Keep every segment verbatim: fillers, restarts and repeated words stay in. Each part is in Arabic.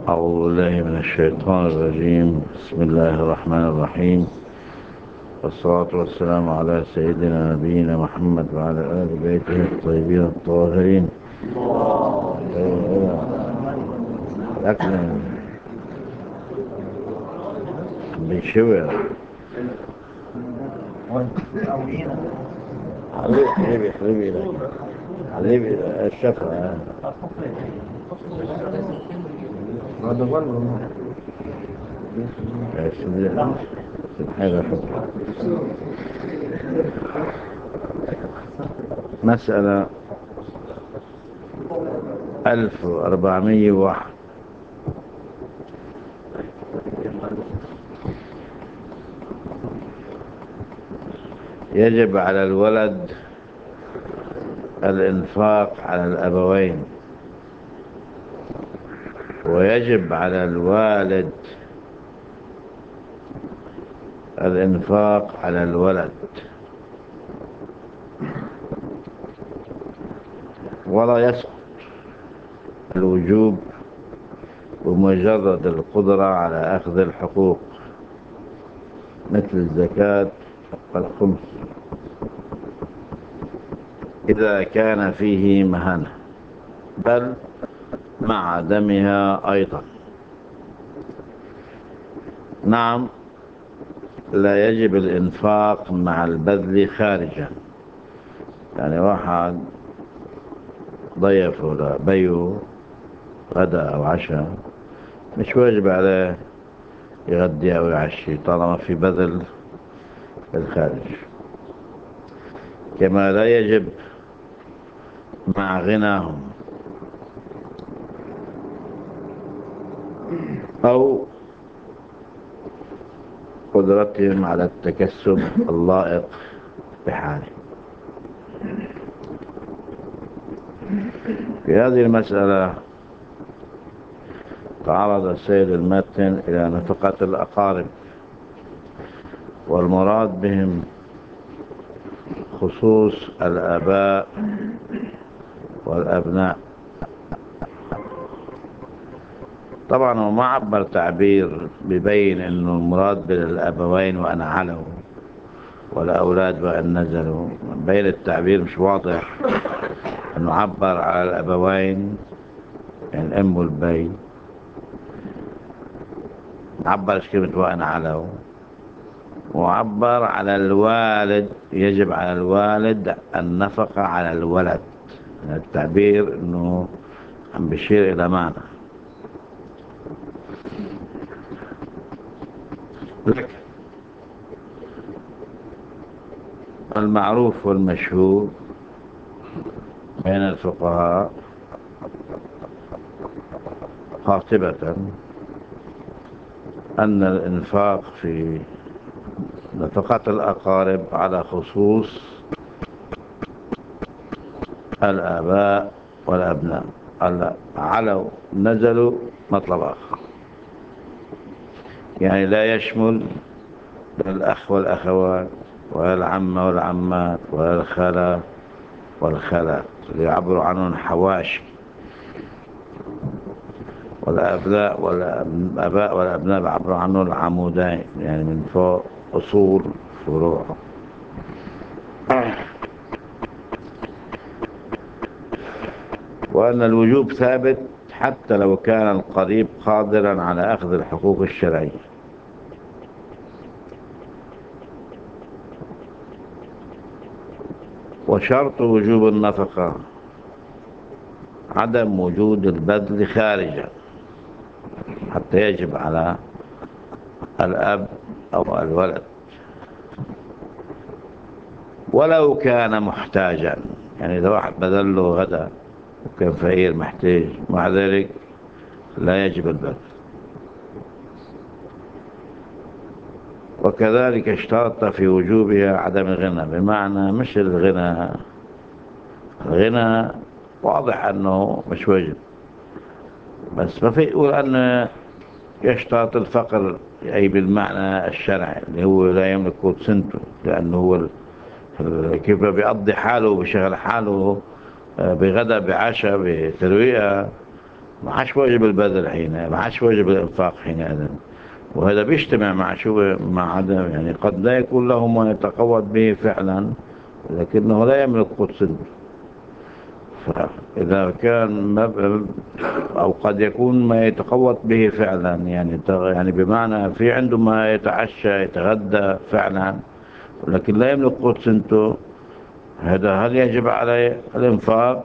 أعوذ بالله من الشيطان الرجيم. بسم الله الرحمن الرحيم، والصلاة والسلام على سيدنا نبينا محمد وعلى آل بيته الطيبين الطاهرين. الأكل بيشوي. حبيبي حبيبي حبيبي لك حبيبي الشفا. مسألة ألف وأربعمية وواحد. يجب على الولد الإنفاق على الأبوين، ويجب على الوالد الإنفاق على الولد، ولا يسقط الوجوب بمجرد القدرة على أخذ الحقوق مثل الزكاة والخمس إذا كان فيه مهنة، بل مع عدمها أيضا. نعم، لا يجب الإنفاق مع البذل خارجا، يعني واحد ضيف ولا بيو غدا أو عشاء، مش واجب عليه يغدي أو يعشي طالما في بذل في الخارج. كما لا يجب مع غناهم أو قدرتهم على التكسب اللائق بحاله. في هذه المسألة تعرض السيد المتن إلى نفقة الأقارب، والمراد بهم خصوص الآباء والأبناء. طبعا هو ما عبر تعبير ببين أنه المراد بالأبوين وأن علوا والأولاد وأن نزلوا. بين التعبير مش واضح أنه عبر على الأبوين يعني الأم والبي، عبرش كلمة وأن علوا، وعبر على الوالد يجب على الوالد النفقة على الولد. التعبير أنه عم بيشير إلى معنى. لكن المعروف والمشهور بين الفقهاء قاطبة أن الإنفاق في نفقة الأقارب على خصوص الآباء والأبناء، علوا نزلوا مطلب آخر، يعني لا يشمل الأخ والأخوات ولا العم والعمات ولا الخالة والخالات اللي يعبروا عنهم حواشي، والأبناء والأباء والأبناء يعبروا عنه العمودين، يعني من فوق أصول فروع. وأن الوجوب ثابت حتى لو كان القريب قادرا على أخذ الحقوق الشرعية. وشرط وجوب النفقة عدم وجود البذل خارجا حتى يجب على الأب أو الولد، ولو كان محتاجا. يعني إذا واحد بذل له غدا وكان فقير محتاج، مع ذلك لا يجب البذل. وكذلك اشترط في وجوبها عدم الغنى، بمعنى مش الغنى، الغنى واضح أنه مش واجب، بس ما في يقول أن يشترط الفقر، أي بالمعنى الشرعي اللي هو لا يملك قوت سنته، لأنه هو كيف بيقضي حاله بشغل حاله بغدا بعشاء بترويقة ما عادش واجب البذل حين، ما عادش واجب الإنفاق حينئذ. وهذا بيجتمع مع شو، مع عدم، يعني قد لا يكون له ما يتقوت به فعلا لكنه لا يملك قدس. فإذا كان مب... أو قد يكون ما يتقوت به فعلا، يعني يعني بمعنى في عنده ما يتعشى يتغدى فعلا لكن لا يملك قدس انتو، هذا هل يجب عليه الإنفاق؟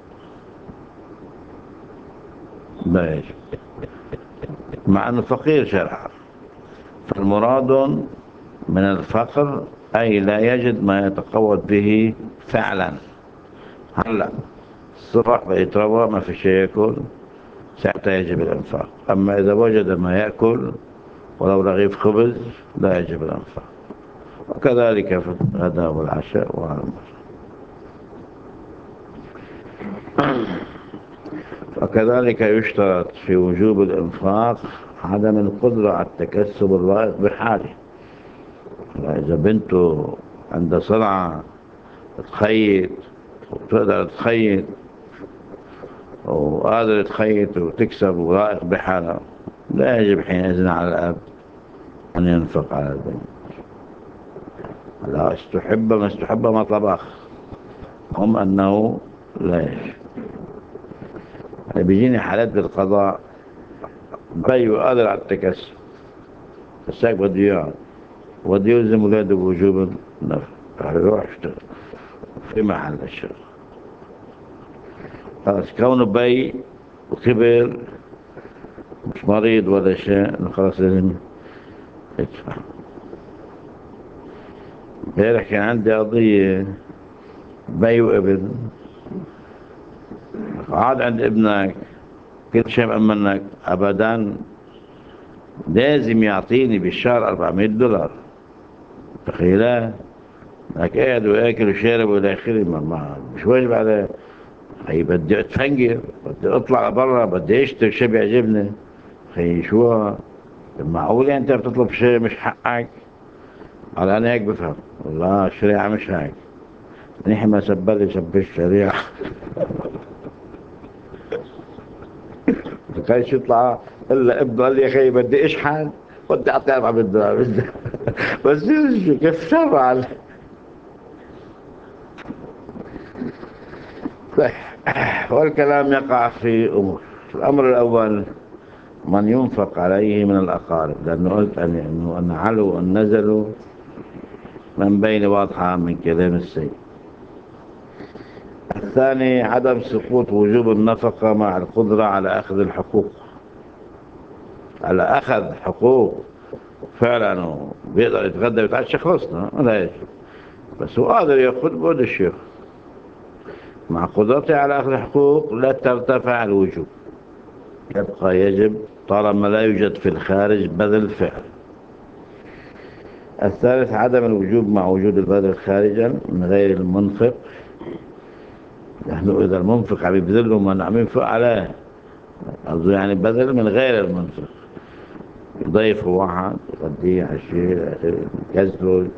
لا يجب، مع أنه فقير شرعا. فالمراد من الفقر أي لا يجد ما يتقوت به فعلا. هلا الصبح بيتروى ما في شيء يأكل، ساعتها يجب الإنفاق. أما إذا وجد ما يأكل ولو رغيف خبز لا يجب الإنفاق. وكذلك في الغداء والعشاء والعمر. وكذلك يشترط في وجوب الإنفاق عدم القدرة على التكسب اللائق بحاله. إذا بنته عند صنعة تخيط وتقدر تخيط وقادر تخيط وتكسب ولائق بحالها، لا يجب حينئذ على الأب أن ينفق على البنت. لا استحب ما استحب ما طبخ، هم أنه لا يجب. يعني بيجيني حالات بالقضاء بي وقادر على التكسب بس هيك بده إياه، بده يلزم ولاده بوجوب النفق، يروح يشتغل في محل الشغل. خلاص كونه بي وكبر مش مريض ولا شيء خلاص لازم يدفع. امبارح كان عندي قضية بي وابن، قعد عند ابنك كل شيء مأمنك أبدا لازم يعطيني بالشهر أربعمائة دولار. تخيلها لك قاعد وآكل وشارب والى آخره، ما مش واجب عليه. هي بدي اتفنجر، بدي اطلع برا، بدي اشتري شيء بيعجبني. هي شو معقول انت بتطلب شيء مش حقك؟ على انا هيك بفهم. والله الشريعة مش هيك. نحن ما سبلي سب الشريعة. بكايش يطلع الا ابنه قال لي يا اخي بدي اشحن بدي اعطي اربعمائة دولار بس كيف شرع. والكلام يقع في امور. الامر الاول من ينفق عليه من الأقارب، لأنه قلت أنه أن علوا وأن نزلوا من بين واضحة من كلام السيد. الثاني عدم سقوط وجوب النفقة مع القدرة على أخذ الحقوق، على أخذ حقوق فعلا بيقدر يتغدى ويتعشى خلصنا ولا يجب، بس هو قادر يأخذ بود الشيخ مع قدرته على أخذ الحقوق لا ترتفع الوجوب، يبقى يجب طالما لا يوجد في الخارج بذل فعل. الثالث عدم الوجوب مع وجود البذل خارجا من غير المنفق، نحن إذا المنفق عم يبذله ما عم ينفق عليه، قصده يعني بذل من غير المنفق، يضيف واحد يغديه عشية كسره.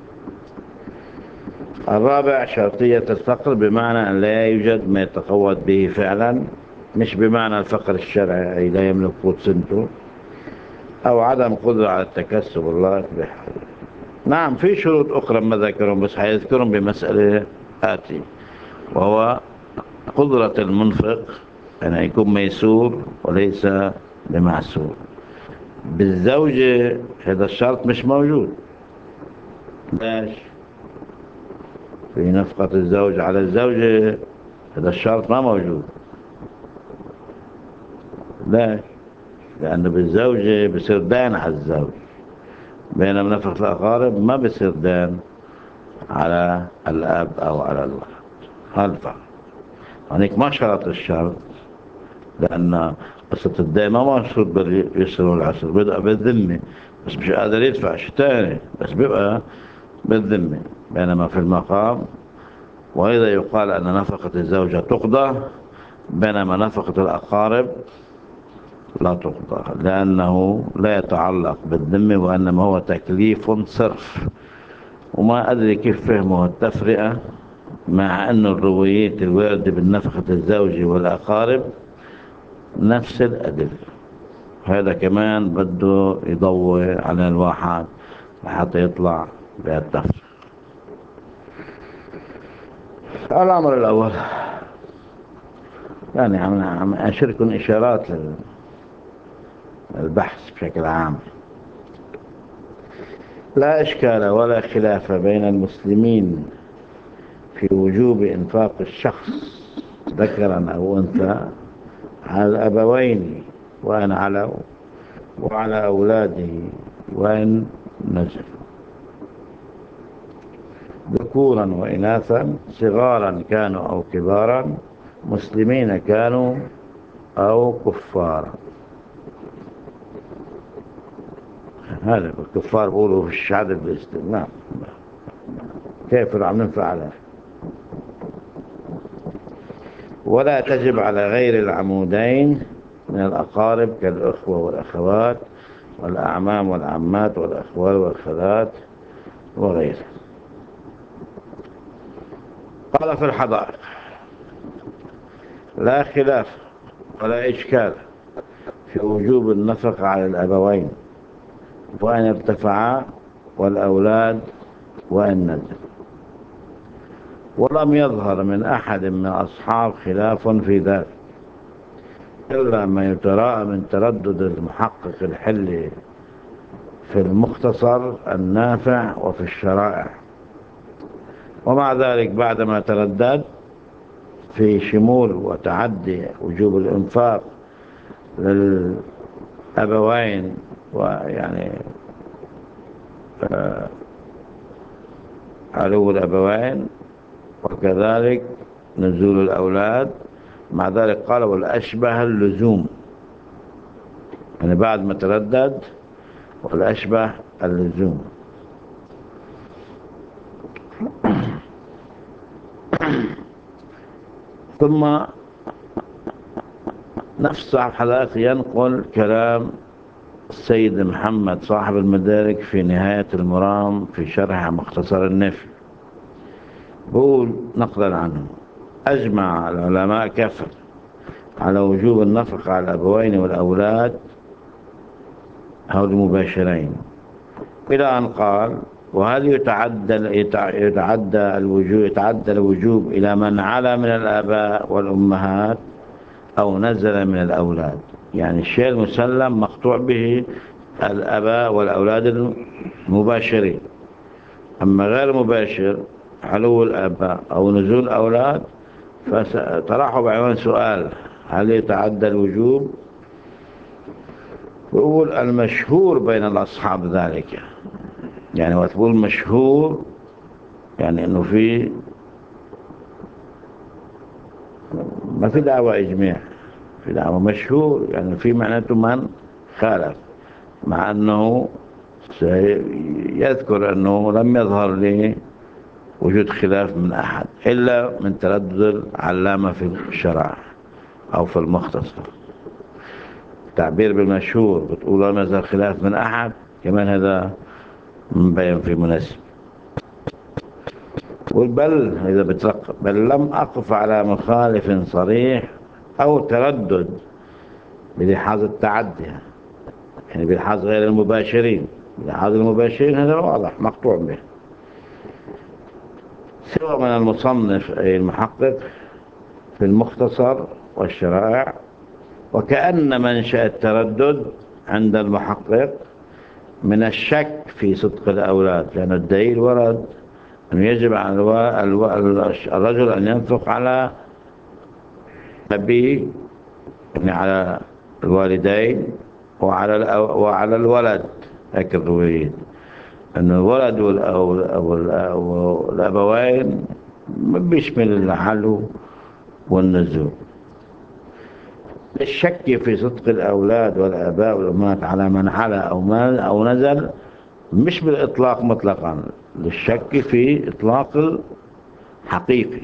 الرابع شرطية الفقر بمعنى أن لا يوجد ما يتقوت به فعلا، مش بمعنى الفقر الشرعي أي لا يملك قوت سنته، أو عدم قدرة على التكسب الله بحاله. نعم في شروط أخرى ما ذكرهم بس حيذكرهم بمسألة آتي، وهو قدرة المنفق أن يكون ميسور وليس بمعسور. بالزوجة هذا الشرط مش موجود. ليش؟ في نفقة الزوج على الزوجة هذا الشرط ما موجود. ليش؟ لأنه بالزوجة بصير دين على الزوج، بينما نفقة الأقارب ما بصير دين على الأب أو على الولد. هذا الفرق. هناك ما شرط الشرط، لأن قصة الدين ما مشروط باليسر والعسر، بيبقى بالذمة بس مش قادر يدفع شيء تاني، بس بيبقى بالذمة. بينما في المقام وإذا يقال أن نفقة الزوجة تقضى، بينما نفقة الأقارب لا تقضى لأنه لا يتعلق بالذمة وإنما هو تكليف صرف. وما أدري كيف فهموا التفرقة، مع أن الروايات الواردة بالنفقة الزوجة والأقارب نفس الأدلة. هذا كمان بده يضوي على الواحد لحتى يطلع بهالدفع. الأمر الأول، يعني عم عم أشركم إشارات للبحث بشكل عام. لا إشكال ولا خلاف بين المسلمين في وجوب إنفاق الشخص ذكرا أو أنثى على الأبوين وأن علوا وعلى أولاده وإن نزلوا، ذكورا وإناثا، صغارا كانوا أو كبارا، مسلمين كانوا أو كفارا. هذا الكفار بيقولوا في الشهادة بالإسلام، نعم، كيف عم ننفع عليه. ولا تجب على غير العمودين من الأقارب كالأخوة والأخوات والأعمام والعمات والأخوال والخالات وغيره. قال في الحضائق: لا خلاف ولا إشكال في وجوب النفقة على الأبوين وأن ارتفعا والأولاد وأن نزل، ولم يظهر من أحد من أصحاب خلاف في ذلك إلا ما يتراءى من تردد المحقق الحلي في المختصر النافع وفي الشرائع. ومع ذلك بعدما تردد في شمول وتعدي وجوب الإنفاق للأبوين، ويعني آه علو الأبوين وكذلك نزول الأولاد، مع ذلك قال والأشبه اللزوم، يعني بعد ما تردد والأشبه اللزوم. ثم نفس صاحب الحلقة ينقل كلام السيد محمد صاحب المدارك في نهاية المرام في شرح مختصر النفي، بقول نقلا عنه: أجمع العلماء كافة على وجوب النفقة على الأبوين والأولاد أو المباشرين، إلى أن قال: وهل يتعدى يتعدى الوجوب يتعدى الوجوب إلى من علا من الآباء والأمهات أو نزل من الأولاد؟ يعني الشيء المسلم مقطوع به الآباء والأولاد المباشرين، أما غير مباشر علو الآباء أو نزول الأولاد فطرحوا بعنوان سؤال: هل يتعدى الوجوب؟ يقول المشهور بين الأصحاب ذلك، يعني وتقول مشهور يعني انه في ما في دعوة اجماع، في دعوة مشهور يعني في معناته من خالف، مع انه سيذكر انه لم يظهر لي وجود خلاف من احد الا من تردد العلامة في الشرع او في المختصر. التعبير بالمشهور بتقول لم يظهر خلاف من احد، كمان هذا مبين في مناسب. والبل إذا بترقب بل لم أقف على مخالف صريح أو تردد بلحاظ التعدي، يعني بلحاظ غير المباشرين. بلحاظ المباشرين هذا واضح مقطوع به، سوى من المصنف أي المحقق في المختصر والشرائع. وكأن منشأ التردد عند المحقق من الشك في صدق الأولاد، لأن الدليل ورد أنه يجب على الو... الو... الرجل أن ينفق على أبيه، يعني على الوالدين وعلى الأو... وعلى الولد. هيك الرواية أن الولد والأبوين بيشمل العلو والنزول. الشك في صدق الأولاد والآباء والأمهات على من علا أو ما أو نزل مش بالإطلاق مطلقا، للشك في إطلاق الحقيقي،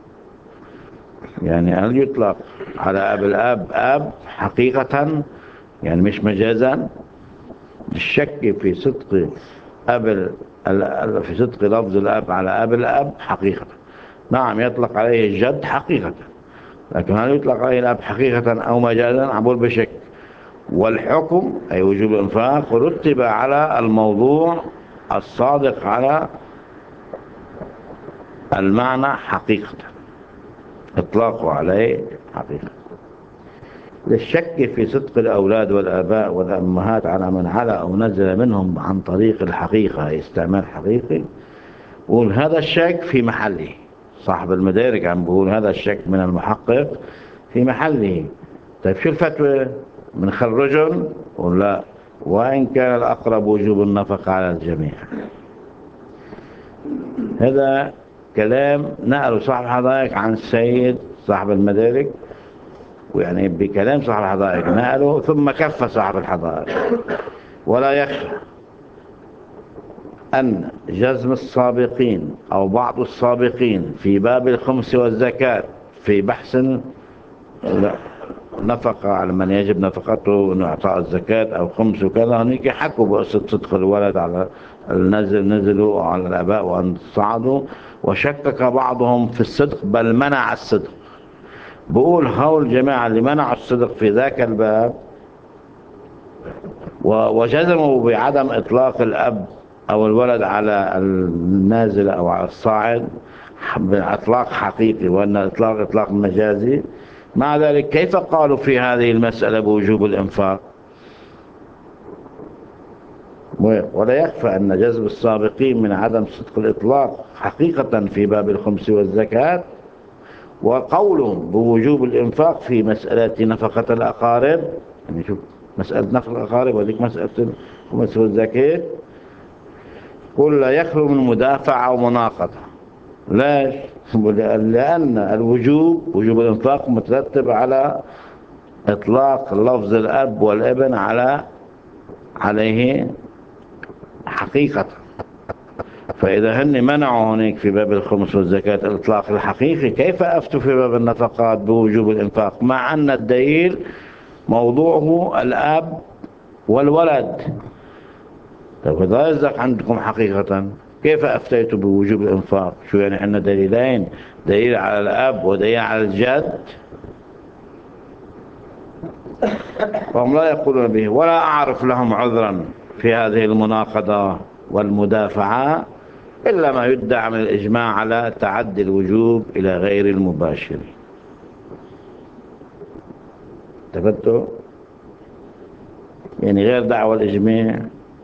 يعني هل يطلق على أب الأب أب حقيقة يعني مش مجازا؟ الشك في صدق أب في صدق لفظ الأب على أب الأب حقيقة. نعم يطلق عليه الجد حقيقة، لكن هل يطلق عليه الأب حقيقة أو مجازا؟ عبول بشك. والحكم أي وجوب الإنفاق رتب على الموضوع الصادق على المعنى حقيقة، إطلاقه عليه حقيقة. للشك في صدق الأولاد والآباء والأمهات على من علا أو نزل منهم عن طريق الحقيقة، استعمال حقيقي، بقول هذا الشك في محله. صاحب المدارك عم بقول هذا الشك من المحقق في محله. طيب شو الفتوى؟ بنخرجهم ولا؟ وإن كان الأقرب وجوب النفقة على الجميع. هذا كلام نقله صاحب الحدائق عن السيد صاحب المدارك، ويعني بكلام صاحب الحدائق نقله ثم كف صاحب الحدائق. ولا يخفى أن جزم السابقين أو بعض السابقين في باب الخمس والزكاة في بحث نفقة على من يجب نفقته وإنه إعطاء الزكاة أو خمس وكذا، هنيك حكوا بقصة صدق الولد على النزل نزلوا على الآباء وأن صعدوا، وشكك بعضهم في الصدق بل منع الصدق. بقول هؤلاء الجماعة اللي منعوا الصدق في ذاك الباب وجزموا بعدم إطلاق الأب أو الولد على النازل أو على الصاعد بإطلاق حقيقي، وأن إطلاق إطلاق مجازي، مع ذلك كيف قالوا في هذه المسألة بوجوب الإنفاق؟ ولا يخفى أن جذب السابقين من عدم صدق الإطلاق حقيقة في باب الخمس والزكاة، وقولهم بوجوب الإنفاق في مسألة نفقة الأقارب، يعني شوف مسألة نفقة الأقارب وذيك مسألة الخمس والزكاة، قل لا يخلو من مدافعة ومناقضة. ليش؟ لأن الوجوب وجوب الإنفاق مترتب على إطلاق لفظ الأب والابن على عليه حقيقة. فإذا هن منعوا هناك في باب الخمس والزكاة الإطلاق الحقيقي، كيف أفتوا في باب النفقات بوجوب الإنفاق مع أن الدليل موضوعه الأب والولد؟ طيب إذا يصدق عندكم حقيقة كيف أفتيتوا بوجوب الإنفاق؟ شو يعني عندنا دليلين، دليل على الأب ودليل على الجد، وهم لا يقولون به. ولا أعرف لهم عذرا في هذه المناقضة والمدافعة إلا ما يدعى من الإجماع على تعدي الوجوب إلى غير المباشر. تفتوا يعني غير دعوة الإجماع.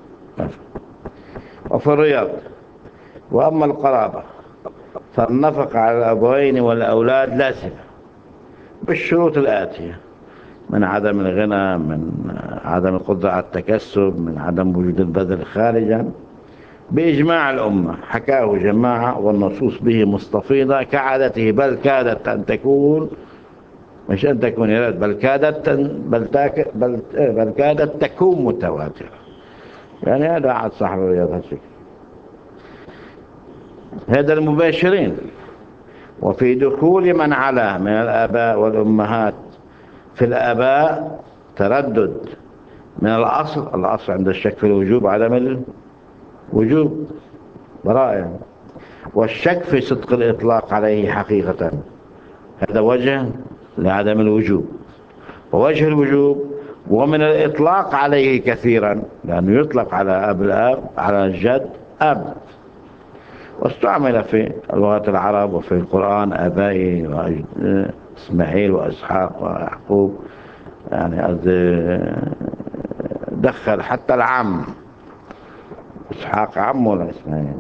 وفي الرياض وأما القرابة فالنفقة على الأبوين والأولاد لازمة بالشروط الآتية: من عدم الغنى، من عدم القدرة على التكسب، من عدم وجود البذل خارجا، بإجماع الأمة. حكاه جماعة والنصوص به مستفيضة كعادته، بل كادت أن تكون، مش أن تكون يراد، بل كادت بل, تاك بل, بل كادت تكون متواترة. يعني هذا عاد صاحب الرياض هالشكل. هذا المباشرين. وفي دخول من علا من الآباء والأمهات في الآباء تردد من الأصل. الأصل عند الشك في الوجوب عدم الوجوب براءة يعني. والشك في صدق الإطلاق عليه حقيقة، هذا وجه لعدم الوجوب. ووجه الوجوب ومن الإطلاق عليه كثيرا، لأنه يطلق على أب الأب على الجد أب، واستعمل في لغة العرب وفي القرآن آبائي إسماعيل وإسحاق ويعقوب، يعني دخل حتى العم، إسحاق عم ولا إسماعيل.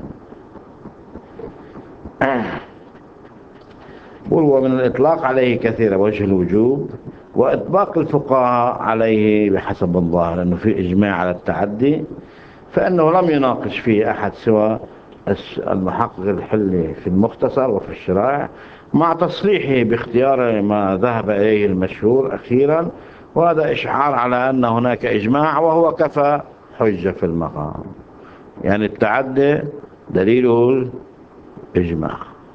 وهو من الإطلاق عليه كثيرا وجه الوجوب، وإطباق الفقهاء عليه بحسب الظاهر لأنه في إجماع على التعدي، فإنه لم يناقش فيه أحد سوى المحقق الحلي في المختصر وفي الشرائع، مع تصريحه باختيار ما ذهب إليه المشهور أخيرا، وهذا إشعار على أن هناك إجماع، وهو كفى حجة في المقام. يعني التعدي دليله الإجماع.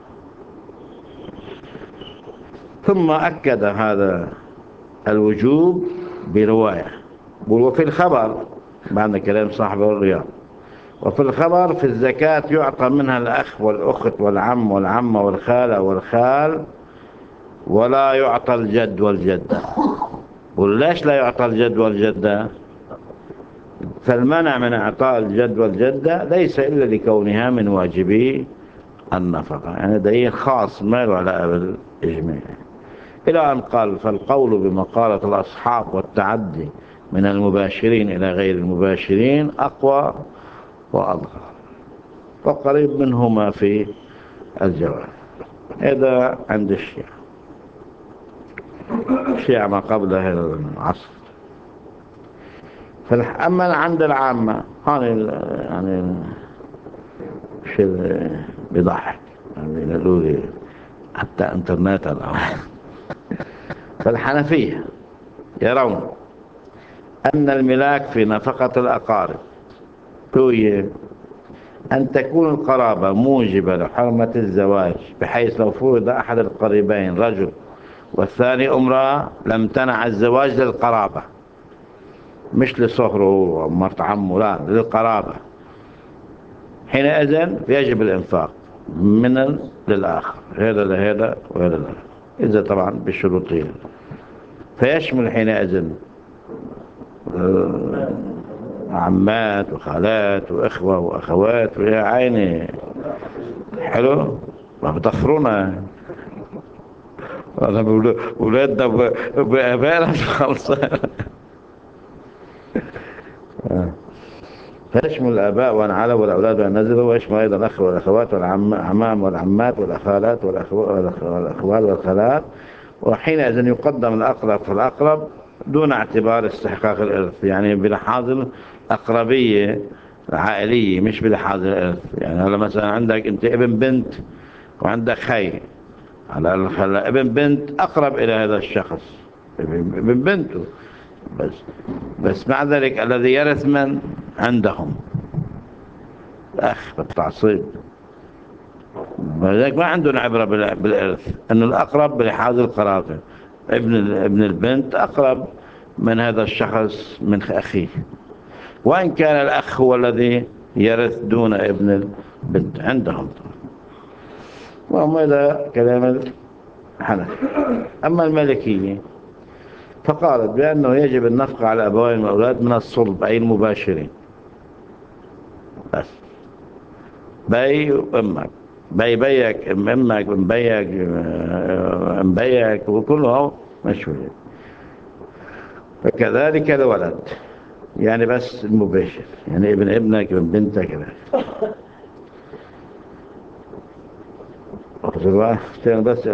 ثم أكد هذا الوجوب برواية، وفي الخبر بعد كلام صاحب الرياض، وفي الخبر في الزكاة يعطى منها الأخ والأخت والعم والعمة والخالة والخال ولا يعطى الجد والجدة. وليش لا يعطى الجد والجدة؟ فالمنع من إعطاء الجد والجدة ليس إلا لكونها من واجبي النفقة، يعني دليل خاص ما له علاقة بالإجماع. إلى أن قال فالقول بمقالة الأصحاب والتعدي من المباشرين إلى غير المباشرين أقوى وأظهر وقريب منهما في الجواب. هذا عند الشيعة. الشيعة ما قبل هذا العصر. أما عند العامة يعني شيء بيضحك، يعني يقولوا لي حتى انترنت الآن. فالحنفية يرون أن الملاك في نفقة الأقارب هي أن تكون القرابة موجبة لحرمة الزواج، بحيث لو فرض أحد القريبين رجل والثاني امرأة لم تنع الزواج للقرابة، مش لصهره ومرت عمه، لا للقرابة. حينئذ يجب الإنفاق من للآخر، هذا لهذا وهذا لهذا، إذا طبعا بالشروطين. فيشمل حينئذ عمات وخالات وإخوة وأخوات ويا عيني. حلو، ما بتفرونا أنا بولادنا بأبانا خلصان. فيشمل الآباء وأن علوا والأولاد وأن نزلوا، ويشمل أيضا الأخ والأخوات والعمام والعمات والأخالات والأخوال والخالات. وحينئذ يقدم الأقرب فالأقرب دون اعتبار استحقاق الإرث، يعني بلحاظ الأقربية العائلية مش بلحاظ الإرث. يعني هلا مثلا عندك أنت ابن بنت وعندك خي، هلا ابن بنت أقرب إلى هذا الشخص، ابن بنته، بس بس مع ذلك الذي يرث من عندهم الأخ بالتعصيب، ولذلك ما عندنا عبرة بالإرث، أن الأقرب بلحاظ القرابة. ابن ابن البنت أقرب من هذا الشخص من أخيه، وإن كان الأخ هو الذي يرث دون ابن البنت عندهم. وهم هذا كلام الحنفي. أما المالكية فقالت بأنه يجب النفقة على أبوين الأولاد من الصلب أي المباشرين بس، بي وأمك، بي بيك ام امك ام بيك ام بيك وكله مشهور. فكذلك الولد، يعني بس المباشر، يعني ابن ابنك ابن بنتك كذلك. بس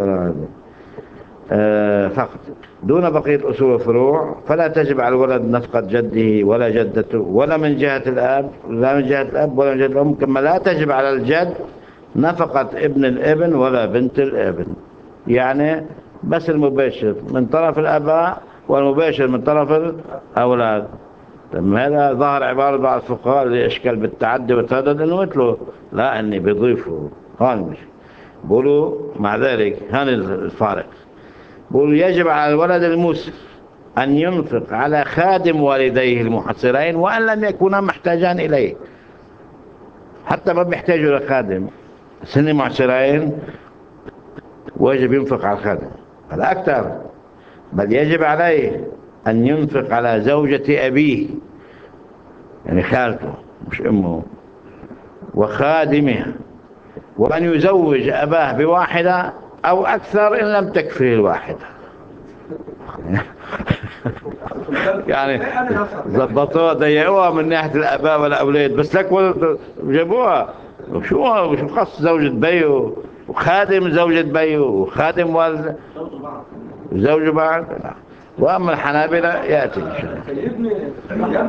آه فقط دون بقية أصول الفروع. فلا تجب على الولد نفقة جده ولا جدته، ولا من جهة الأب، لا من جهة الأب ولا من جهة الأم. كما لا تجب على الجد نفقة ابن الابن ولا بنت الابن، يعني بس المباشر من طرف الأباء والمباشر من طرف الأولاد. هذا ظهر عبارة بعض الفقهاء اللي اشكال بالتعدي والتردد انه مثله، لا اني بيضيفوا هون مش بقولوا. مع ذلك هان الفارق، بقولوا يجب على الولد المسلم أن ينفق على خادم والديه المحصرين وأن لم يكونا محتاجان إليه، حتى ما بيحتاجوا لخادم سن معسرين ويجب ينفق على الخادم هذا أكثر. بل يجب عليه أن ينفق على زوجة أبيه، يعني خالته مش أمه، وخادمها، وأن يزوج أباه بواحدة أو أكثر إن لم تكفيه الواحدة. يعني ضبطوها ضيقوها من ناحية الآباء والأولاد، بس لك جابوها شو شو خاص زوجة بيه وخادم زوجة بيه وخادم والد زوجه بعد. وأما الحنابلة يأتي إن شاء الله.